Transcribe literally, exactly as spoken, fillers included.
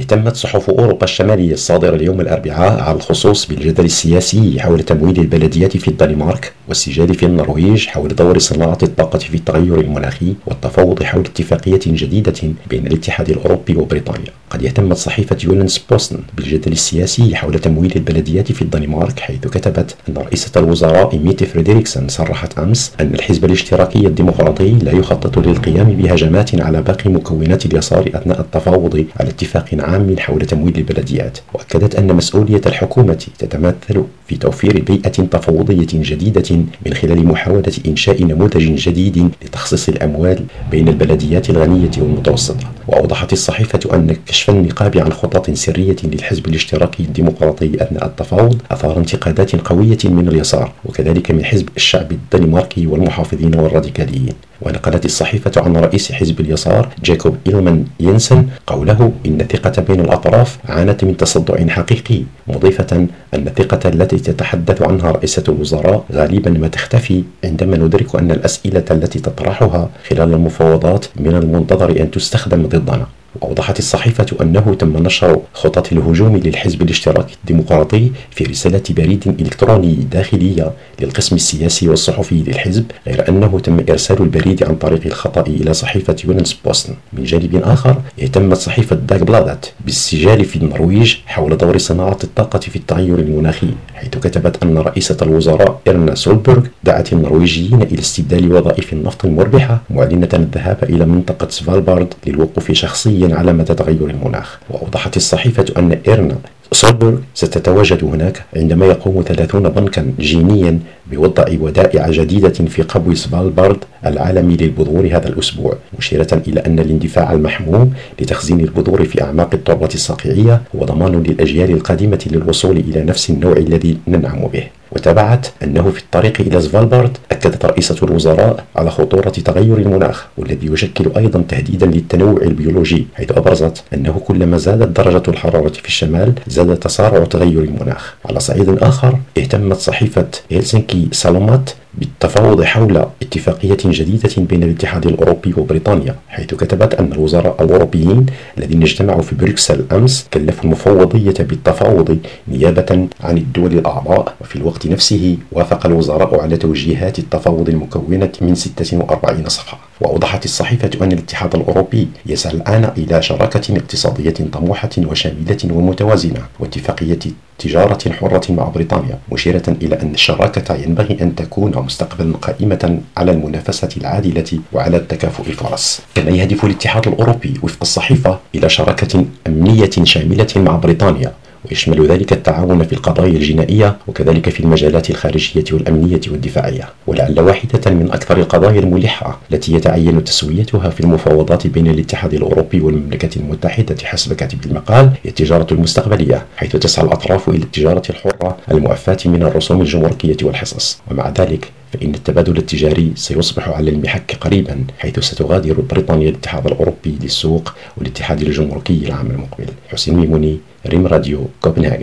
اهتمت صحف أوروبا الشمالية الصادرة اليوم الأربعاء على الخصوص بالجدل السياسي حول تمويل البلديات في الدنمارك والسجال في النرويج حول دور صناعة الطاقة في التغير المناخي والتفاوض حول اتفاقية جديدة بين الاتحاد الأوروبي وبريطانيا. قد اهتمت صحيفة يولنس بوستن بالجدل السياسي حول تمويل البلديات في الدنمارك، حيث كتبت أن رئيسة الوزراء ميتي فريدريكسن صرحت أمس أن الحزب الاشتراكي الديمقراطي لا يخطط للقيام بهجمات على باقي مكونات اليسار أثناء التفاوض على اتفاق عام حول تمويل البلديات. وأكدت أن مسؤولية الحكومة تتمثل في توفير بيئة تفاوضية جديدة من خلال محاولة إنشاء نموذج جديد لتخصيص الأموال بين البلديات الغنية والمتوسطة. وأوضحت الصحيفة أن كشف النقاب عن خطط سرية للحزب الاشتراكي الديمقراطي أثناء التفاوض أثار انتقادات قوية من اليسار وكذلك من حزب الشعب الدنماركي والمحافظين والراديكاليين. ونقلت الصحيفة عن رئيس حزب اليسار جاكوب إلمان ينسن قوله إن الثقة بين الأطراف عانت من تصدع حقيقي، مضيفة أن الثقة التي تتحدث عنها رئيسة الوزراء غالبا ما تختفي عندما ندرك أن الأسئلة التي تطرحها خلال المفاوضات من المنتظر أن تستخدم ضدنا. وأوضحت الصحيفة أنه تم نشر خطط الهجوم للحزب الاشتراكي الديمقراطي في رسالة بريد إلكتروني داخلية للقسم السياسي والصحفي للحزب، غير أنه تم إرسال البريد عن طريق الخطأ إلى صحيفة يولنس بوستن. من جانب آخر اهتمت صحيفة داغبلادت بالسجال في النرويج حول دور صناعة الطاقة في التغير المناخي، حيث كتبت أن رئيسة الوزراء إرنا سولبرغ دعت النرويجيين إلى استبدال وظائف النفط المربحة، معلنة الذهاب إلى منطقة سفالبارد للوقوف شخصيا على مدى تغير المناخ. وأوضحت الصحيفة أن إيرنا سولبرغ ستتواجد هناك عندما يقوم ثلاثين بنكا جينيا بوضع ودائع جديدة في قبو سفالبارد العالمي للبذور هذا الأسبوع، مشيرة إلى أن الاندفاع المحموم لتخزين البذور في أعماق التربة الصقيعية هو ضمان للأجيال القادمة للوصول إلى نفس النوع الذي ننعم به. وتابعت أنه في الطريق إلى سفالبارد أكدت رئيسة الوزراء على خطورة تغير المناخ والذي يشكل أيضا تهديدا للتنوع البيولوجي، حيث أبرزت أنه كلما زادت درجة الحرارة في الشمال زاد تسارع تغير المناخ. على صعيد آخر اهتمت صحيفة هيلسنكي سالومات بالتفاوض حول اتفاقية جديدة بين الاتحاد الأوروبي وبريطانيا، حيث كتبت أن الوزراء الأوروبيين الذين اجتمعوا في بروكسل أمس كلفوا المفوضية بالتفاوض نيابة عن الدول الأعضاء، وفي الوقت نفسه وافق الوزراء على توجيهات التفاوض المكونة من ستة وأربعين صفحة. وأوضحت الصحيفة أن الاتحاد الأوروبي يسعى الآن إلى شراكة اقتصادية طموحة وشاملة ومتوازنة واتفاقية تجارة حرة مع بريطانيا، مشيرة إلى أن الشراكة ينبغي أن تكون مستقبلا قائمة على المنافسة العادلة وعلى التكافؤ الفرص. كما يهدف الاتحاد الأوروبي وفق الصحيفة إلى شراكة أمنية شاملة مع بريطانيا، ويشمل ذلك التعاون في القضايا الجنائية وكذلك في المجالات الخارجية والأمنية والدفاعية. ولعل واحدة من أكثر القضايا الملحة التي يتعين تسويتها في المفاوضات بين الاتحاد الأوروبي والمملكة المتحدة حسب كاتب المقال هي التجارة المستقبلية، حيث تسعى الأطراف إلى التجارة الحرة المعفاة من الرسوم الجمركية والحصص. ومع ذلك فإن التبادل التجاري سيصبح على المحك قريبا، حيث ستغادر بريطانيا الاتحاد الأوروبي للسوق والاتحاد الجمركي العام المقبل. حسين ميموني، ريم راديو، كوبنهاجن.